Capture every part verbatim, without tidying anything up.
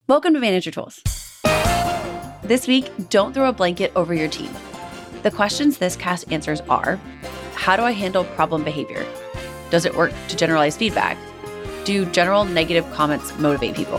Welcome to Manager Tools. This week, don't throw a blanket over your team. The questions this cast answers are, how do I handle problem behavior? Does it work to generalize feedback? Do general negative comments motivate people?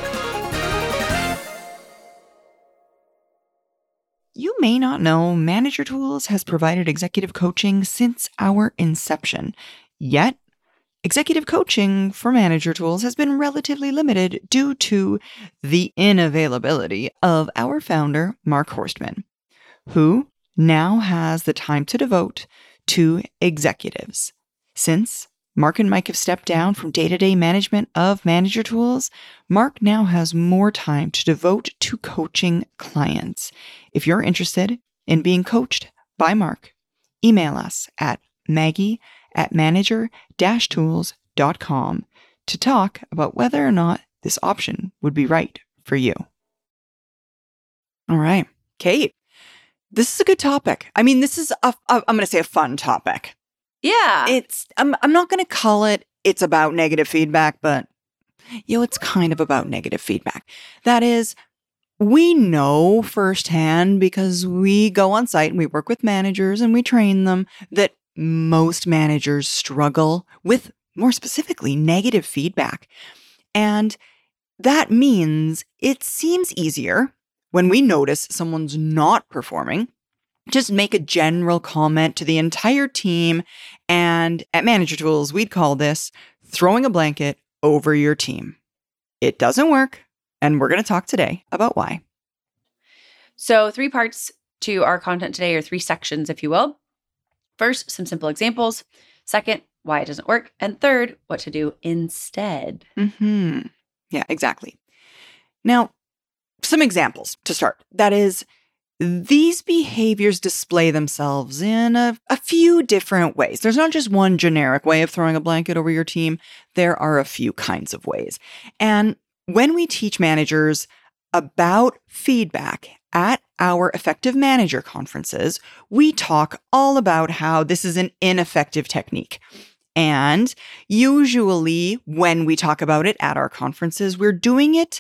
You may not know Manager Tools has provided executive coaching since our inception. Yet, executive coaching for Manager Tools has been relatively limited due to the inavailability of our founder, Mark Horstman, who now has the time to devote to executives. Since Mark and Mike have stepped down from day-to-day management of Manager Tools, Mark now has more time to devote to coaching clients. If you're interested in being coached by Mark, email us at Maggie at manager dash tools dot com to talk about whether or not this option would be right for you. All right, Kate, this is a good topic. I mean, this is, a, a, I'm going to say a fun topic. Yeah. It's, I'm, I'm not going to call it, it's about negative feedback, but, you know, it's kind of about negative feedback. That is, we know firsthand because we go on site and we work with managers and we train them that most managers struggle with, more specifically, negative feedback. And that means it seems easier when we notice someone's not performing, just make a general comment to the entire team. And at Manager Tools, we'd call this throwing a blanket over your team. It doesn't work. And we're going to talk today about why. So three parts to our content today, or three sections, if you will. First, some simple examples. Second, why it doesn't work. And third, what to do instead. Mm-hmm. Yeah, exactly. Now, some examples to start. That is, these behaviors display themselves in a, a few different ways. There's not just one generic way of throwing a blanket over your team. There are a few kinds of ways. And when we teach managers about feedback at our Effective Manager conferences, we talk all about how this is an ineffective technique. And usually when we talk about it at our conferences, we're doing it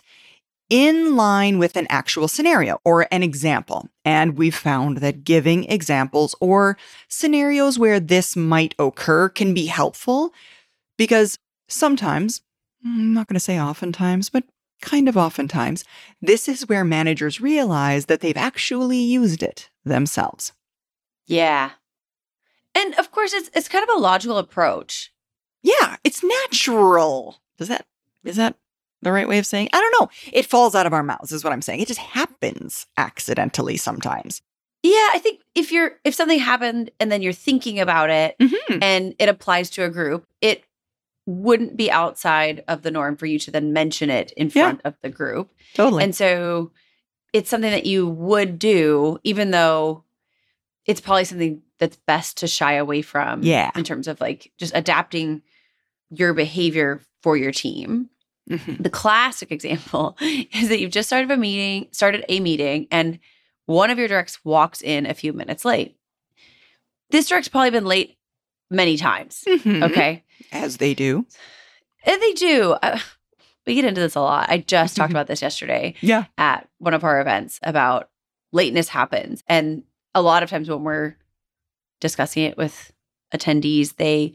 in line with an actual scenario or an example. And we've found that giving examples or scenarios where this might occur can be helpful because sometimes, I'm not going to say oftentimes, but kind of oftentimes, this is where managers realize that they've actually used it themselves. Yeah. And of course, it's it's kind of a logical approach. Yeah, it's natural. Does that, is that the right way of saying? I don't know. It falls out of our mouths is what I'm saying. It just happens accidentally sometimes. Yeah, I think if you're if something happened and then you're thinking about it Mm-hmm. and it applies to a group, it wouldn't be outside of the norm for you to then mention it in Yeah. front of the group. Totally. And so it's something that you would do, even though it's probably something that's best to shy away from. Yeah. In terms of like just adapting your behavior for your team. Mm-hmm. The classic example is that you've just started a meeting, started a meeting, and one of your directs walks in a few minutes late. This direct's probably been late many times. Mm-hmm. Okay. As they do. And they do. Uh, we get into this a lot. I just talked about this yesterday Yeah. at one of our events about lateness happens. And a lot of times when we're discussing it with attendees, they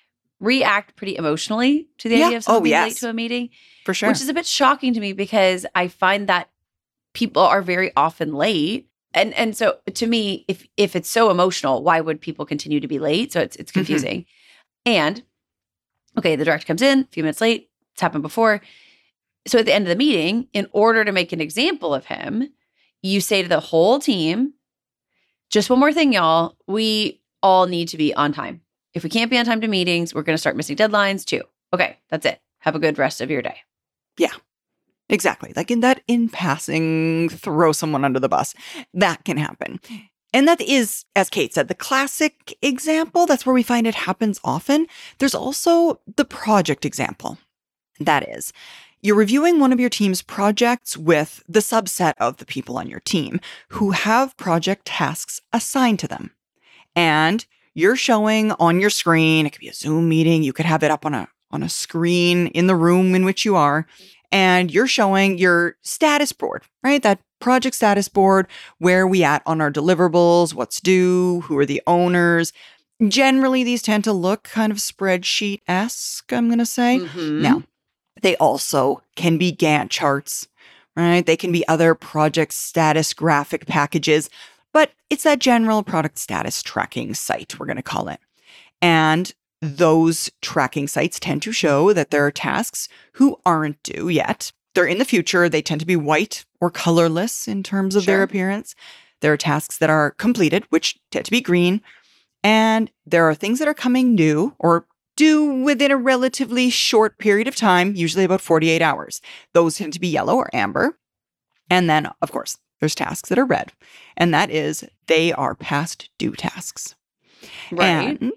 react pretty emotionally to the Yeah. idea of someone Oh, being yes. late to a meeting, For sure. which is a bit shocking to me because I find that people are very often late. And and so to me, if if it's so emotional, why would people continue to be late? So it's it's confusing. Mm-hmm. And okay, the director comes in a few minutes late. It's happened before. So at the end of the meeting, in order to make an example of him, you say to the whole team, just one more thing, y'all. We all need to be on time. If we can't be on time to meetings, we're going to start missing deadlines too. Okay, that's it. Have a good rest of your day. Yeah. Exactly. Like in that in passing, throw someone under the bus. That can happen. And that is, as Kate said, the classic example. That's where we find it happens often. There's also the project example. That is, you're reviewing one of your team's projects with the subset of the people on your team who have project tasks assigned to them. And you're showing on your screen, it could be a Zoom meeting, you could have it up on a on a screen in the room in which you are, and you're showing your status board, right? That project status board, where are we at on our deliverables, what's due, who are the owners. Generally, these tend to look kind of spreadsheet-esque, I'm going to say. Mhm. Now, they also can be Gantt charts, right? They can be other project status graphic packages, but it's that general product status tracking site, we're going to call it. And those tracking sites tend to show that there are tasks who aren't due yet. They're in the future. They tend to be white or colorless in terms of Sure. their appearance. There are tasks that are completed, which tend to be green. And there are things that are coming new or due within a relatively short period of time, usually about forty-eight hours. Those tend to be yellow or amber. And then, of course, there's tasks that are red. And that is they are past due tasks. Right. And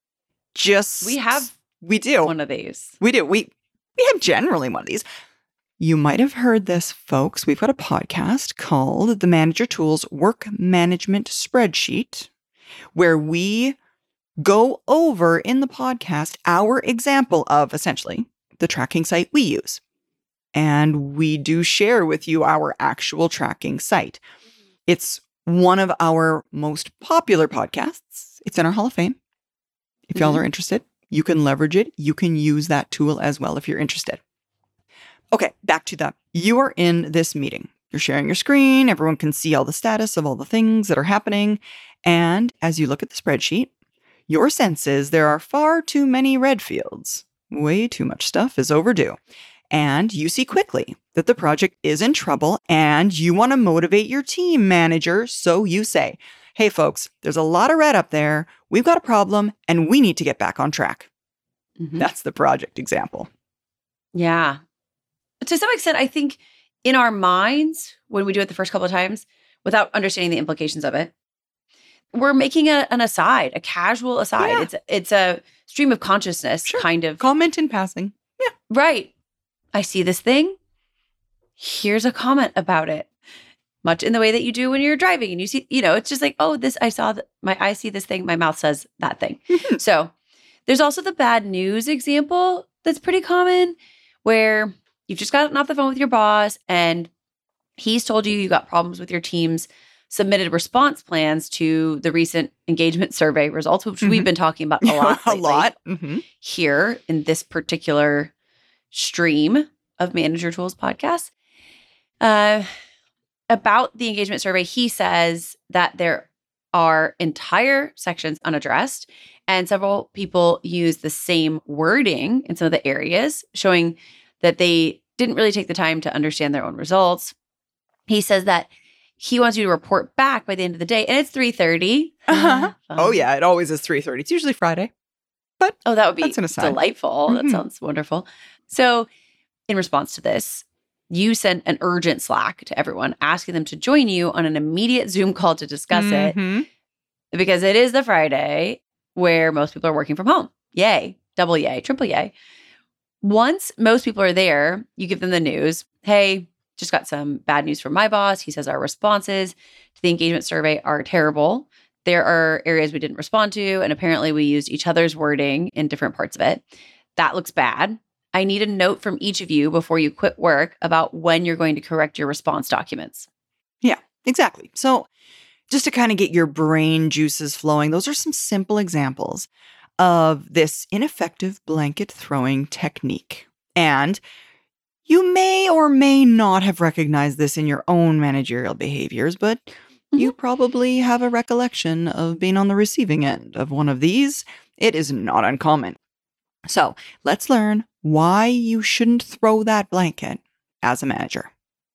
just We have we do. one of these. We do. We we have generally one of these. You might have heard this, folks. We've got a podcast called The Manager Tools Work Management Spreadsheet, where we go over in the podcast our example of essentially the tracking site we use. And we do share with you our actual tracking site. It's one of our most popular podcasts. It's in our Hall of Fame. If y'all Mhm. are interested, you can leverage it. You can use that tool as well if you're interested. Okay, back to that. You are in this meeting. You're sharing your screen. Everyone can see all the status of all the things that are happening. And as you look at the spreadsheet, your sense is there are far too many red fields. Way too much stuff is overdue. And you see quickly that the project is in trouble and you want to motivate your team manager. So you say, hey, folks, there's a lot of red up there. We've got a problem and we need to get back on track. Mhm. That's the project example. Yeah. To some extent, I think in our minds, when we do it the first couple of times, without understanding the implications of it, we're making a, an aside, a casual aside. Yeah. It's it's a stream of consciousness, Sure. kind of. Comment in passing. Right. I see this thing. Here's a comment about it. Much in the way that you do when you're driving and you see, you know, it's just like, oh, this, I saw that my, I see this thing. My mouth says that thing. Mhm. So there's also the bad news example that's pretty common where you've just gotten off the phone with your boss and he's told you you got problems with your team's submitted response plans to the recent engagement survey results, which we've Mhm. been talking about a lot. a lately lot. Mhm. here in this particular stream of Manager Tools podcast. Uh, about the engagement survey, he says that there are entire sections unaddressed, and several people use the same wording in some of the areas, showing that they didn't really take the time to understand their own results. He says that he wants you to report back by the end of the day, and it's three thirty. Uh-huh. Fun. Oh, yeah. It always is three thirty. It's usually Friday. Oh, that would be That's an aside. delightful. That Mhm. sounds wonderful. So, in response to this, you sent an urgent Slack to everyone asking them to join you on an immediate Zoom call to discuss it Mhm. because it is the Friday where most people are working from home. Yay, double yay, triple yay. Once most people are there, you give them the news. Hey, just got some bad news from my boss. He says our responses to the engagement survey are terrible. There are areas we didn't respond to, and apparently we used each other's wording in different parts of it. That looks bad. I need a note from each of you before you quit work about when you're going to correct your response documents. Yeah, exactly. So just to kind of get your brain juices flowing, those are some simple examples of this ineffective blanket throwing technique. And you may or may not have recognized this in your own managerial behaviors, but you probably have a recollection of being on the receiving end of one of these. It is not uncommon. So let's learn why you shouldn't throw that blanket as a manager.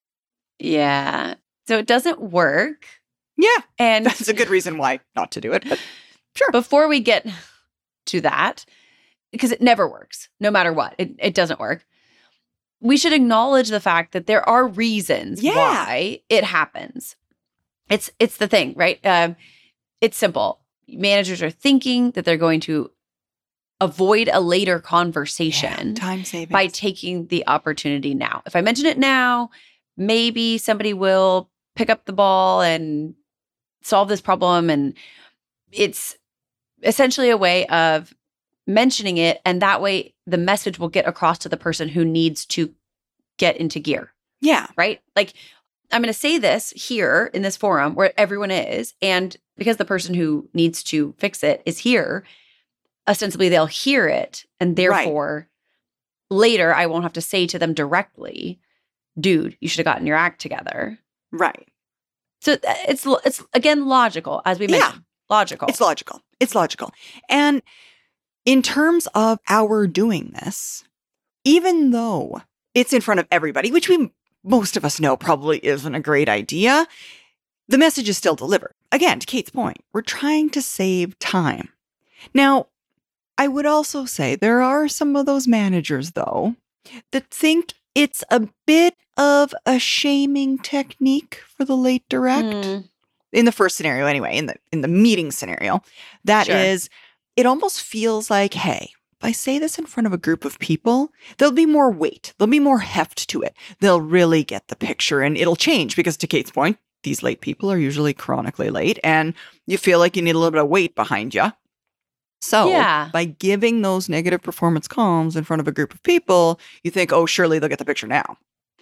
Yeah. So it doesn't work. Yeah, And that's a good reason why not to do it, but sure. before we get to that, because it never works, no matter what, it, it doesn't work. We should acknowledge the fact that there are reasons Yeah. why it happens. It's it's the thing, right? Um, it's simple. Managers are thinking that they're going to avoid a later conversation Yeah, time savings. by taking the opportunity now. If I mention it now, maybe somebody will pick up the ball and solve this problem. And it's essentially a way of mentioning it. And that way the message will get across to the person who needs to get into gear, Yeah. right? Like, I'm going to say this here in this forum where everyone is. And because the person who needs to fix it is here, ostensibly they'll hear it. And therefore, right. later I won't have to say to them directly, dude, you should have gotten your act together. Right. So it's, it's again, logical, as we mentioned. Yeah. Logical. It's logical. It's logical. And in terms of our doing this, even though it's in front of everybody, which we most of us know probably isn't a great idea, the message is still delivered. Again, to Kate's point, we're trying to save time. Now, I would also say there are some of those managers, though, that think it's a bit of a shaming technique for the late direct. Mm. In the first scenario, anyway, in the in the meeting scenario, that sure. is, it almost feels like, hey, if I say this in front of a group of people, there'll be more weight. There'll be more heft to it. They'll really get the picture and it'll change because, to Kate's point, these late people are usually chronically late and you feel like you need a little bit of weight behind you. So yeah. by giving those negative performance comms in front of a group of people, you think, oh, surely they'll get the picture now.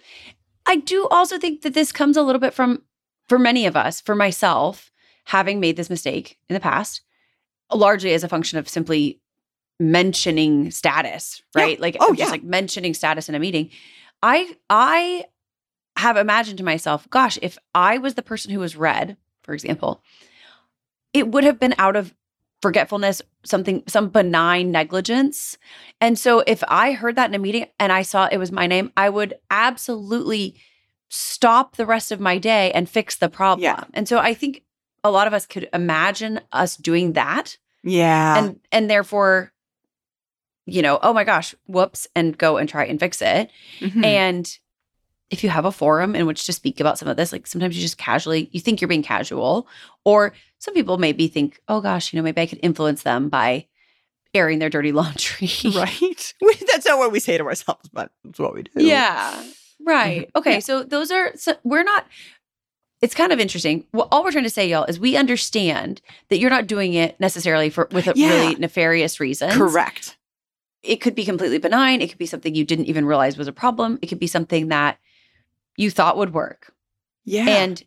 I do also think that this comes a little bit from, for many of us, for myself, having made this mistake in the past, largely as a function of simply mentioning status, right? Yeah. Like oh, just yeah. like mentioning status in a meeting. I I have imagined to myself, gosh, if I was the person who was read, for example, it would have been out of forgetfulness, something, some benign negligence. And so if I heard that in a meeting and I saw it was my name, I would absolutely stop the rest of my day and fix the problem. Yeah. And so I think a lot of us could imagine us doing that. Yeah. And and therefore, you know, oh my gosh, whoops, and go and try and fix it. Mm-hmm. And if you have a forum in which to speak about some of this, like sometimes you just casually, you think you're being casual, or some people maybe think, oh gosh, you know, maybe I could influence them by airing their dirty laundry. Right. That's not what we say to ourselves, but it's what we do. Yeah. Right. Okay. Yeah. So those are, so we're not, it's kind of interesting. Well, all we're trying to say, y'all, is we understand that you're not doing it necessarily for with a yeah. really nefarious reason. Correct. It could be completely benign. It could be something you didn't even realize was a problem. It could be something that you thought would work. Yeah. And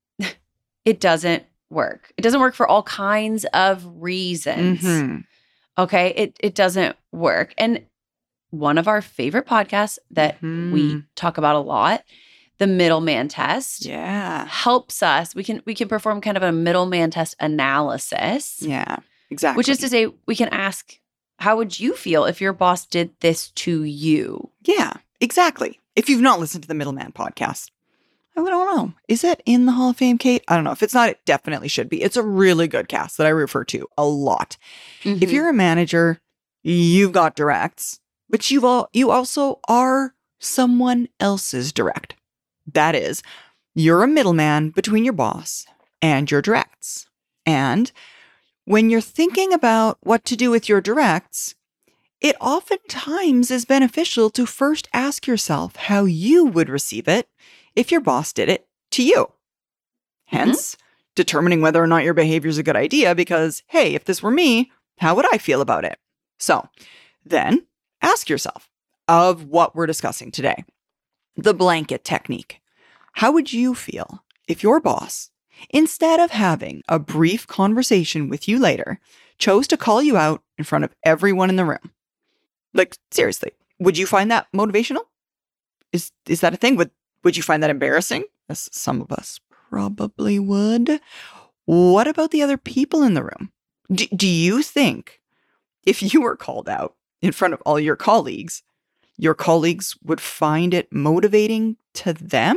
it doesn't work. It doesn't work for all kinds of reasons. Mm-hmm. Okay? It it doesn't work. And one of our favorite podcasts that mm-hmm. we talk about a lot, the middleman test, yeah, helps us. We can we can perform kind of a middleman test analysis. Yeah, exactly. Which is to say, we can ask, how would you feel if your boss did this to you? Yeah, exactly. If you've not listened to the Middleman podcast, I don't know. Is it in the Hall of Fame, Kate? I don't know. If it's not, it definitely should be. It's a really good cast that I refer to a lot. Mm-hmm. If you're a manager, you've got directs, but you've all, you also are someone else's direct. That is, you're a middleman between your boss and your directs. And when you're thinking about what to do with your directs, it oftentimes is beneficial to first ask yourself how you would receive it if your boss did it to you. Hence, mm-hmm. determining whether or not your behavior is a good idea because, hey, if this were me, how would I feel about it? So then ask yourself of what we're discussing today, the blanket technique. How would you feel if your boss, instead of having a brief conversation with you later, chose to call you out in front of everyone in the room? Like, seriously, would you find that motivational? Is is that a thing? Would would you find that embarrassing? As some of us probably would. What about the other people in the room? D- do you think if you were called out in front of all your colleagues, your colleagues would find it motivating to them?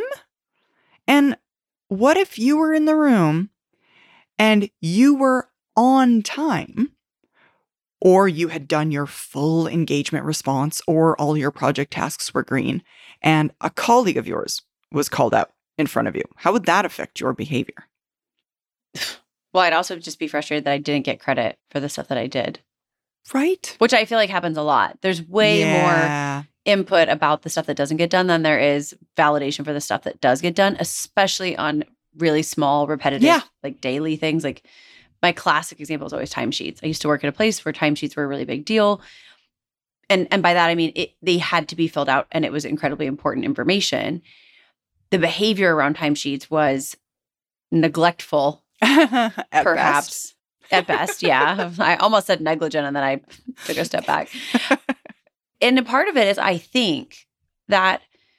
And what if you were in the room and you were on time, or you had done your full engagement response, or all your project tasks were green, and a colleague of yours was called out in front of you? How would that affect your behavior? Well, I'd also just be frustrated that I didn't get credit for the stuff that I did. Right? Which I feel like happens a lot. There's way yeah. more input about the stuff that doesn't get done than there is validation for the stuff that does get done, especially on really small, repetitive, yeah. like daily things. Like my classic example is always timesheets. I used to work at a place where timesheets were a really big deal. and and by that I mean it, they had to be filled out and it was incredibly important information. The behavior around timesheets was neglectful, At perhaps. best. At best, yeah. I almost said negligent and then I took a step back. And a part of it is I think that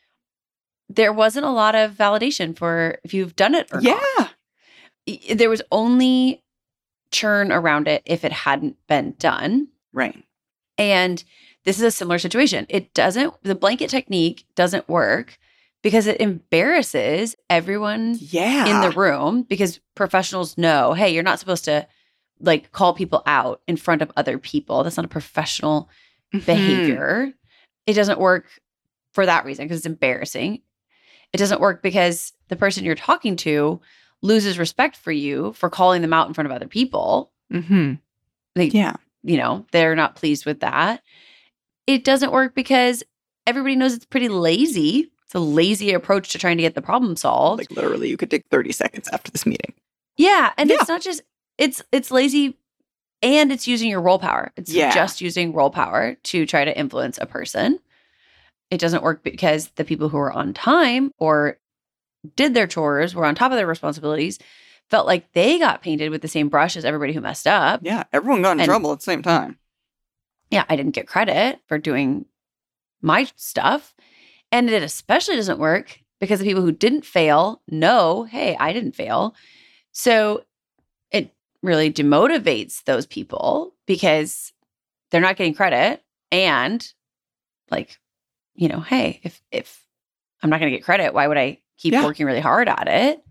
there wasn't a lot of validation for if you've done it or Yeah. not. There was only churn around it if it hadn't been done. Right. And this is a similar situation. It doesn't, the blanket technique doesn't work because it embarrasses everyone Yeah. in the room because professionals know, hey, you're not supposed to like call people out in front of other people. That's not a professional Mhm. behavior. It doesn't work for that reason because it's embarrassing. It doesn't work because the person you're talking to loses respect for you for calling them out in front of other people. Mhm. They, Yeah. you know, they're not pleased with that. It doesn't work because everybody knows it's pretty lazy. It's a lazy approach to trying to get the problem solved. Like literally, you could take thirty seconds after this meeting. Yeah, and Yeah. it's not just it's it's lazy and it's using your role power. It's Yeah. just using role power to try to influence a person. It doesn't work because the people who were on time or did their chores, were on top of their responsibilities, felt like they got painted with the same brush as everybody who messed up. Yeah. Everyone got in And- trouble at the same time. Yeah, I didn't get credit for doing my stuff. And it especially doesn't work because the people who didn't fail know, hey, I didn't fail. So it really demotivates those people because they're not getting credit. And like, you know, hey, if if I'm not going to get credit, why would I keep Yeah. working really hard at it?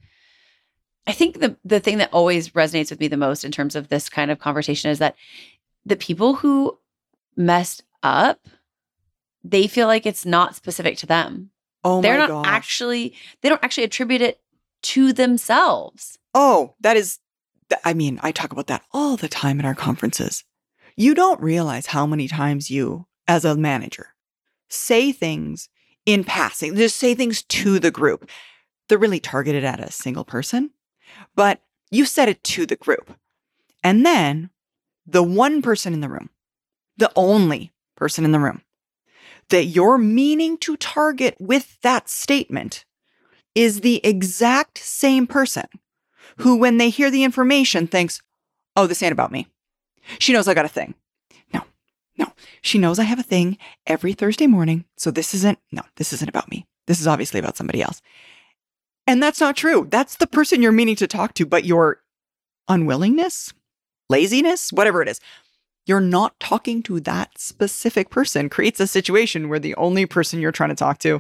I think the the thing that always resonates with me the most in terms of this kind of conversation is that the people who messed up, they feel like it's not specific to them. Oh They're my not gosh. actually, they don't actually attribute it to themselves. Oh, that is, th- I mean, I talk about that all the time at our conferences. You don't realize how many times you, as a manager, say things in passing, just say things to the group. They're really targeted at a single person, but you said it to the group. And then the one person in the room, the only person in the room that you're meaning to target with that statement is the exact same person who, when they hear the information, thinks, oh, this ain't about me. She knows I got a thing. No, no. She knows I have a thing every Thursday morning. So this isn't, no, this isn't about me. This is obviously about somebody else. And that's not true. That's the person you're meaning to talk to, but your unwillingness, laziness, whatever it is, you're not talking to that specific person creates a situation where the only person you're trying to talk to,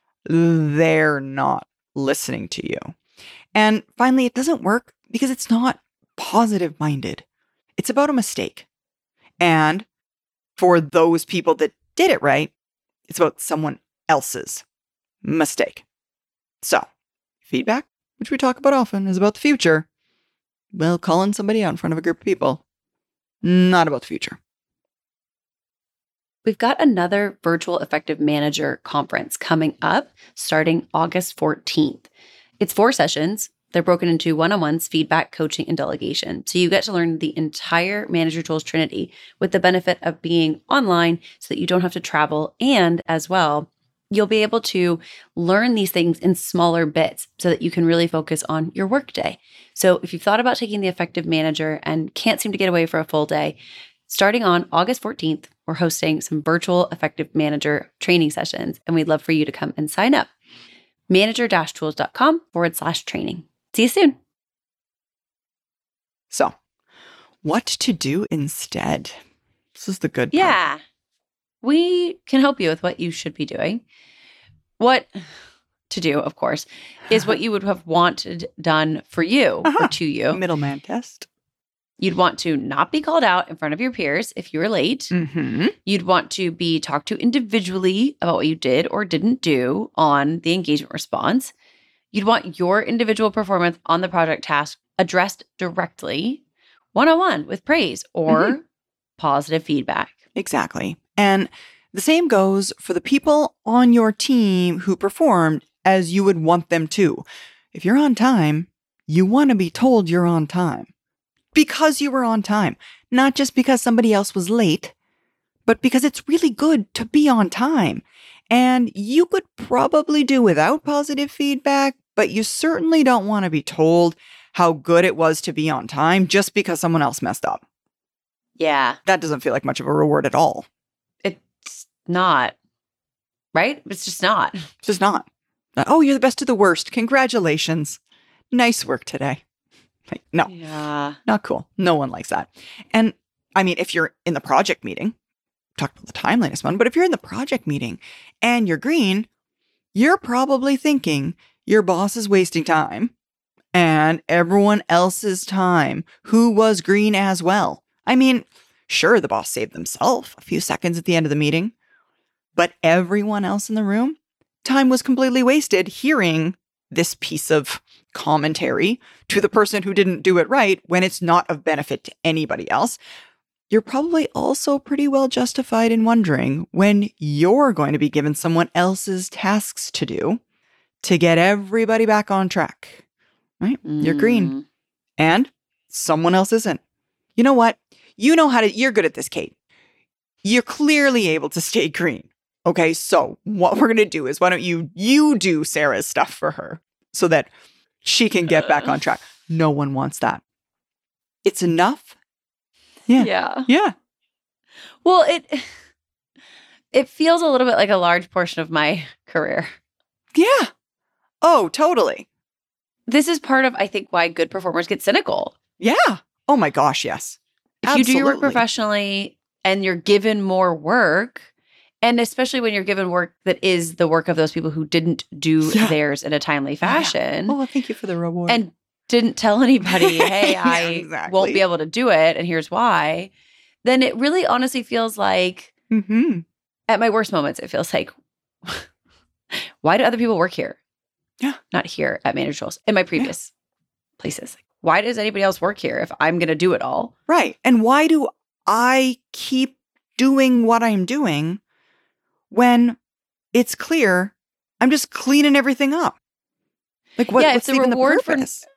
they're not listening to you. And finally, it doesn't work because it's not positive minded. It's about a mistake. And for those people that did it right, it's about someone else's mistake. So, feedback, which we talk about often, is about the future. Well, calling somebody out in front of a group of people, not about the future. We've got another Virtual Effective Manager conference coming up starting August fourteenth. It's four sessions. They're broken into one-on-ones, feedback, coaching, and delegation. So you get to learn the entire Manager Tools Trinity with the benefit of being online so that you don't have to travel. And as well, you'll be able to learn these things in smaller bits so that you can really focus on your workday. So if you've thought about taking the Effective Manager and can't seem to get away for a full day, starting on August fourteenth, we're hosting some Virtual Effective Manager training sessions, and we'd love for you to come and sign up. Manager-tools.com forward slash training. See you soon. So, what to do instead? This is the good part. Yeah. We can help you with what you should be doing. What to do, of course, is what you would have wanted done for you Uh-huh. or to you. Middleman test. You'd want to not be called out in front of your peers if you were late. Mm-hmm. You'd want to be talked to individually about what you did or didn't do on the engagement response. You'd want your individual performance on the project task addressed directly, one-on-one with praise or Mhm. positive feedback. Exactly. And the same goes for the people on your team who performed as you would want them to. If you're on time, you want to be told you're on time because you were on time, not just because somebody else was late, but because it's really good to be on time. And you could probably do without positive feedback, but you certainly don't want to be told how good it was to be on time just because someone else messed up. Yeah. That doesn't feel like much of a reward at all. It's not. Right? It's just not. It's just not. Oh, you're the best of the worst. Congratulations. Nice work today. Like, no, Yeah. not cool. No one likes that. And I mean, if you're in the project meeting, talked about the timeliness one, but if you're in the project meeting and you're green, you're probably thinking your boss is wasting time and everyone else's time who was green as well. I mean, sure, the boss saved themselves a few seconds at the end of the meeting, but everyone else in the room, time was completely wasted hearing this piece of commentary to the person who didn't do it right when it's not of benefit to anybody else. You're probably also pretty well justified in wondering when you're going to be given someone else's tasks to do to get everybody back on track, right? Mm. You're green and someone else isn't. You know what? You know how to, you're good at this, Kate. You're clearly able to stay green. Okay, so what we're going to do is why don't you, you do Sarah's stuff for her so that she can get back on track. No one wants that. It's enough. Yeah. Yeah. Yeah. Well, it it feels a little bit like a large portion of my career. Yeah. Oh, totally. This is part of, I think, why good performers get cynical. Yeah. Oh my gosh, yes. If Absolutely. you do your work professionally and you're given more work, and especially when you're given work that is the work of those people who didn't do yeah. theirs in a timely fashion. Yeah. Oh, thank you for the reward. And didn't tell anybody, hey, yeah, I exactly. won't be able to do it, and here's why, then it really honestly feels like, mm-hmm. at my worst moments, it feels like, why do other people work here? Yeah. Not here at Manager Tools, in my previous yeah. places. Why does anybody else work here if I'm going to do it all? Right. And why do I keep doing what I'm doing when it's clear I'm just cleaning everything up? Like, what, yeah, what's if the even reward the purpose? For,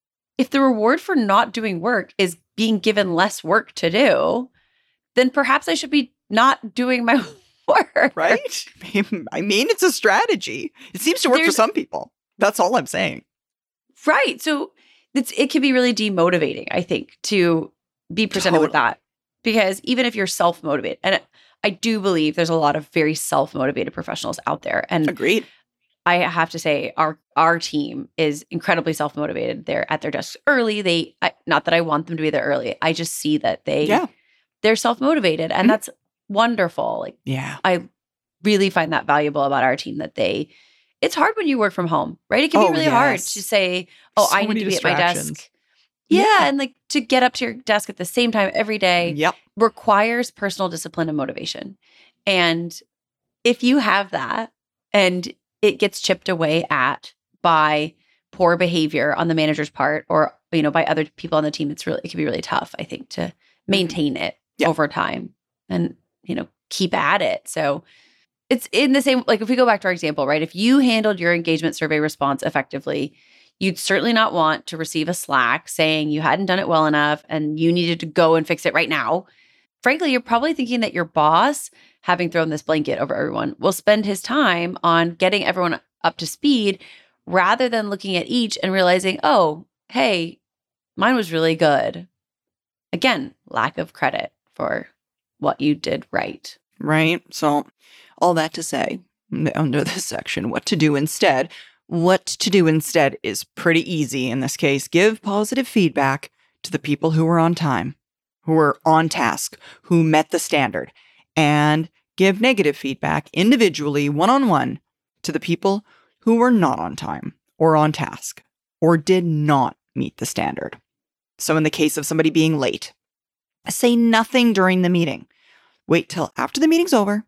if the reward for not doing work is being given less work to do, then perhaps I should be not doing my work. Right? I mean, it's a strategy. It seems to work There's, for some people. That's all I'm saying. Right. So it's, it can be really demotivating, I think, to be presented totally. with that. Because even if you're self-motivated, and I do believe there's a lot of very self-motivated professionals out there. And agreed. I have to say our our team is incredibly self-motivated. They're at their desks early. They I, not that I want them to be there early. I just see that they yeah. they're self-motivated, and mm-hmm. that's wonderful. Like yeah. I really find that valuable about our team, that they it's hard when you work from home, right? It can oh, be really yes. hard to say, "Oh, so I need to be at my desk." Yeah, yeah, and like to get up to your desk at the same time every day yep. requires personal discipline and motivation. And if you have that and it gets chipped away at by poor behavior on the manager's part, or, you know, by other people on the team, it's really, it can be really tough, I think, to maintain it yep. over time and, you know, keep at it. So it's in the same, like if we go back to our example, right? If you handled your engagement survey response effectively, you'd certainly not want to receive a Slack saying you hadn't done it well enough and you needed to go and fix it right now. Frankly, you're probably thinking that your boss, having thrown this blanket over everyone, will spend his time on getting everyone up to speed rather than looking at each and realizing, oh, hey, mine was really good. Again, lack of credit for what you did right. Right. So all that to say, under this section, what to do instead. What to do instead is pretty easy in this case. Give positive feedback to the people who were on time, who were on task, who met the standard, and give negative feedback individually, one-on-one, to the people who were not on time or on task or did not meet the standard. So in the case of somebody being late, say nothing during the meeting. Wait till after the meeting's over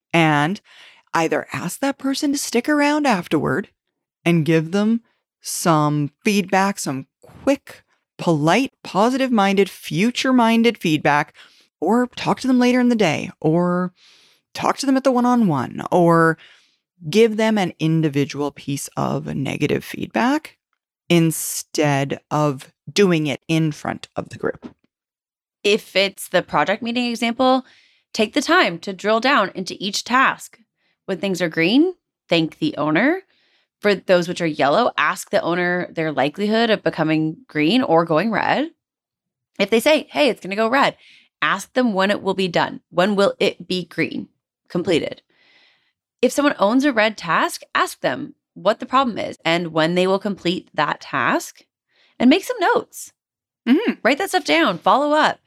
and either ask that person to stick around afterward and give them some feedback, some quick, polite, positive-minded, future-minded feedback, or talk to them later in the day, or talk to them at the one-on-one, or give them an individual piece of negative feedback instead of doing it in front of the group. If it's the project meeting example, Take the time to drill down into each task. When things are green, thank the owner. For those which are yellow, ask the owner their likelihood of becoming green or going red. If they say, hey, it's going to go red, ask them when it will be done. When will it be green, completed? If someone owns a red task, ask them what the problem is and when they will complete that task, and make some notes. Mm-hmm. Write that stuff down, follow up.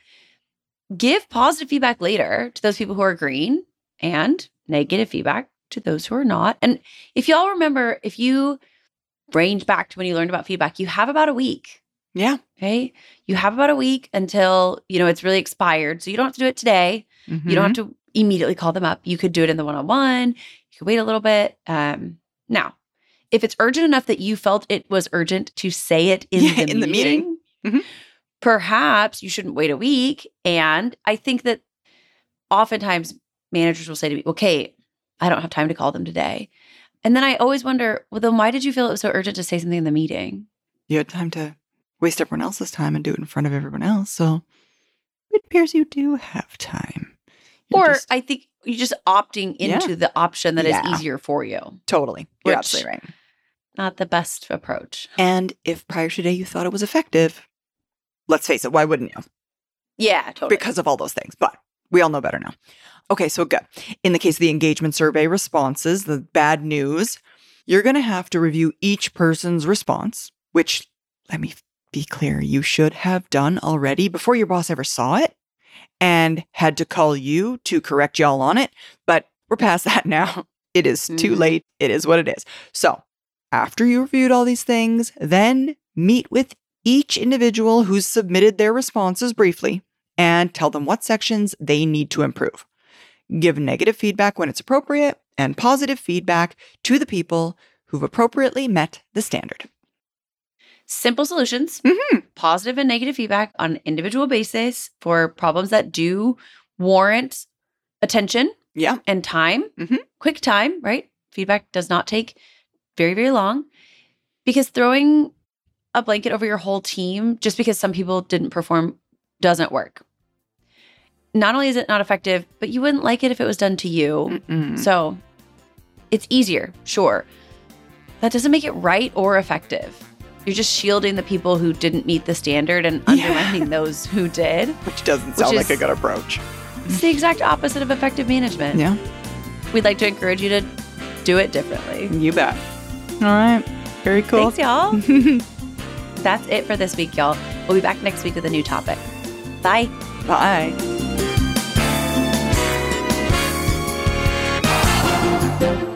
Give positive feedback later to those people who are green and negative feedback to those who are not. And if y'all remember, if you range back to when you learned about feedback, you have about a week. Yeah. Okay. You have about a week until, you know, it's really expired. So you don't have to do it today. Mm-hmm. You don't have to immediately call them up. You could do it in the one-on-one. You could wait a little bit. Um, now, if it's urgent enough that you felt it was urgent to say it in, Yeah, the, in meeting, the meeting, mm-hmm. perhaps you shouldn't wait a week. And I think that oftentimes managers will say to me, okay, I don't have time to call them today. And then I always wonder, well, then why did you feel it was so urgent to say something in the meeting? You had time to waste everyone else's time and do it in front of everyone else. So it appears you do have time. You're or just, I think you're just opting into Yeah. the option that Yeah. is easier for you. Totally. You're Which- absolutely right. Not the best approach. And if prior to today you thought it was effective, let's face it, why wouldn't you? Yeah, totally. Because of all those things. But we all know better now. Okay, so good. In the case of the engagement survey responses, the bad news, you're going to have to review each person's response, which, let me be clear, you should have done already before your boss ever saw it and had to call you to correct y'all on it. But we're past that now. It is too Mhm. late. It is what it is. So after you reviewed all these things, then meet with each individual who's submitted their responses briefly and tell them what sections they need to improve. Give negative feedback when it's appropriate and positive feedback to the people who've appropriately met the standard. Simple solutions, Mm-hmm. positive and negative feedback on an individual basis for problems that do warrant attention Yeah. and time, Mhm. quick time, right? Feedback does not take very, very long, because throwing a blanket over your whole team just because some people didn't perform doesn't work. Not only is it not effective, but you wouldn't like it if it was done to you. Mm-mm. So it's easier, sure. That doesn't make it right or effective. You're just shielding the people who didn't meet the standard and Yeah. undermining those who did. Which doesn't Which sound is- like a good approach. It's the exact opposite of effective management. Yeah. We'd like to encourage you to do it differently. You bet. All right. Very cool. Thanks, y'all. That's it for this week, y'all. We'll be back next week with a new topic. Bye. Bye.